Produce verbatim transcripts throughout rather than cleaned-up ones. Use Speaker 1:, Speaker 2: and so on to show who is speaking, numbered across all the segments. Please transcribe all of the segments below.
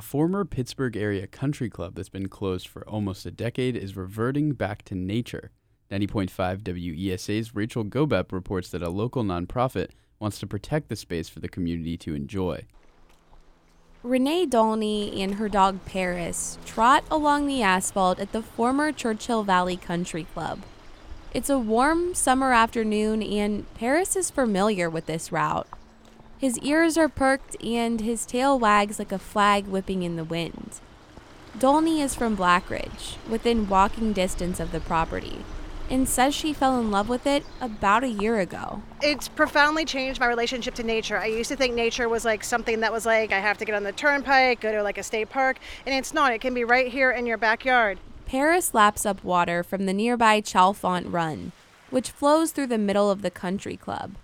Speaker 1: A former Pittsburgh area country club that's been closed for almost a decade is reverting back to nature. ninety point five W E S A's Rachel Gobep reports that a local nonprofit wants to protect the space for the community to enjoy.
Speaker 2: Renee Dolney and her dog Paris trot along the asphalt at the former Churchill Valley Country Club. It's a warm summer afternoon, and Paris is familiar with this route. His ears are perked, and his tail wags like a flag whipping in the wind. Dolney is from Blackridge, within walking distance of the property, and says she fell in love with it about a year ago.
Speaker 3: It's profoundly changed my relationship to nature. I used to think nature was like something that was like, I have to get on the turnpike, go to like a state park, and it's not. It can be right here in your backyard.
Speaker 2: Paris laps up water from the nearby Chalfont Run, which flows through the middle of the country club.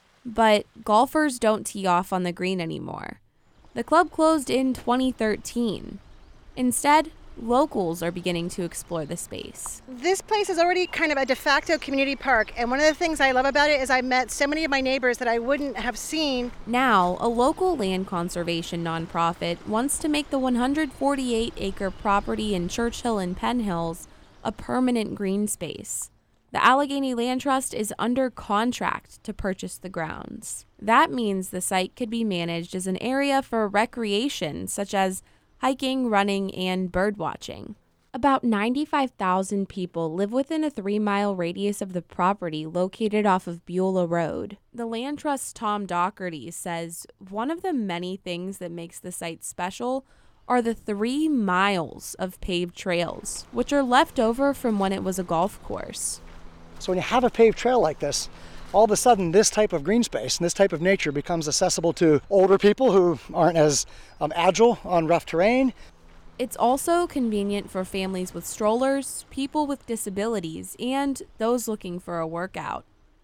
Speaker 2: But golfers don't tee off on the green anymore. The club closed in twenty thirteen. Instead, locals are beginning to explore the space.
Speaker 3: This place is already kind of a de facto community park, and one of the things I love about it is I met so many of my neighbors that I wouldn't have seen.
Speaker 2: Now, a local land conservation nonprofit wants to make the one hundred forty-eight acre property in Churchill and Penn Hills a permanent green space. The Allegheny Land Trust is under contract to purchase the grounds. That means the site could be managed as an area for recreation, such as hiking, running, and birdwatching. About ninety-five thousand people live within a three-mile radius of the property located off of Beulah Road. The Land Trust's Tom Doherty says one of the many things that makes the site special are the three miles of paved trails, which are left over from when it was a golf course.
Speaker 4: So when you have a paved trail like this, all of a sudden this type of green space and this type of nature becomes accessible to older people who aren't as um, agile on rough terrain.
Speaker 2: It's also convenient for families with strollers, people with disabilities, and those looking for a workout.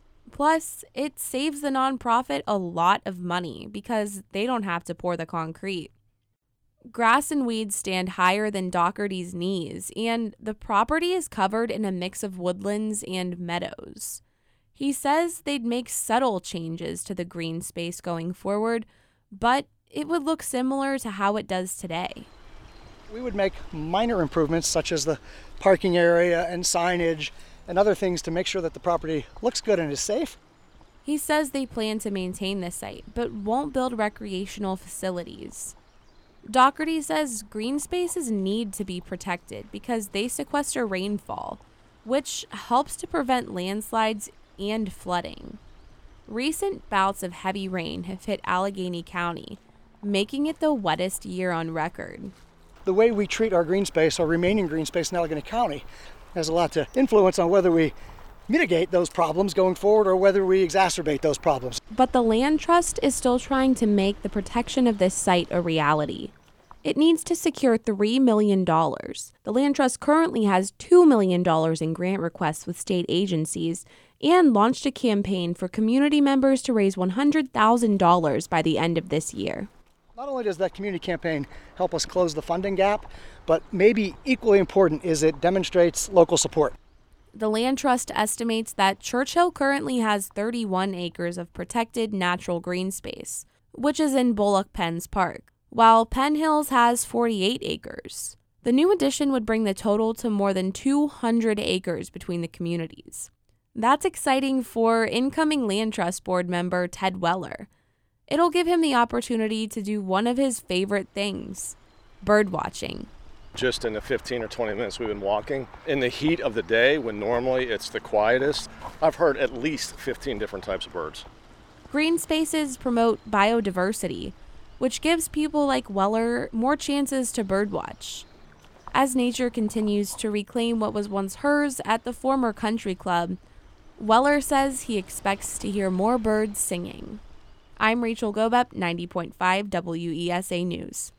Speaker 2: Plus, it saves the nonprofit a lot of money because they don't have to pour the concrete. Grass and weeds stand higher than Doherty's knees, and the property is covered in a mix of woodlands and meadows. He says they'd make subtle changes to the green space going forward, but it would look similar to how it does today.
Speaker 4: We would make minor improvements such as the parking area and signage and other things to make sure that the property looks good and is safe.
Speaker 2: He says they plan to maintain the site, but won't build recreational facilities. Doherty says green spaces need to be protected because they sequester rainfall, which helps to prevent landslides and flooding. Recent bouts of heavy rain have hit Allegheny County, making it the wettest year on record.
Speaker 4: The way we treat our green space, our remaining green space in Allegheny County, has a lot to influence on whether we mitigate those problems going forward or whether we exacerbate those problems.
Speaker 2: But the Land Trust is still trying to make the protection of this site a reality. It needs to secure three million dollars. The Land Trust currently has two million dollars in grant requests with state agencies and launched a campaign for community members to raise one hundred thousand dollars by the end of this year.
Speaker 4: Not only does that community campaign help us close the funding gap, but maybe equally important is it demonstrates local support.
Speaker 2: The Land Trust estimates that Churchill currently has thirty-one acres of protected natural green space, which is in Bullock Penn's Park, while Penn Hills has forty-eight acres. The new addition would bring the total to more than two hundred acres between the communities. That's exciting for incoming Land Trust Board member Ted Weller. It'll give him the opportunity to do one of his favorite things, birdwatching.
Speaker 5: Just in the fifteen or twenty minutes we've been walking, in the heat of the day when normally it's the quietest, I've heard at least fifteen different types of birds.
Speaker 2: Green spaces promote biodiversity, which gives people like Weller more chances to birdwatch. As nature continues to reclaim what was once hers at the former country club, Weller says he expects to hear more birds singing. I'm Rachel Gobep, ninety point five W E S A News.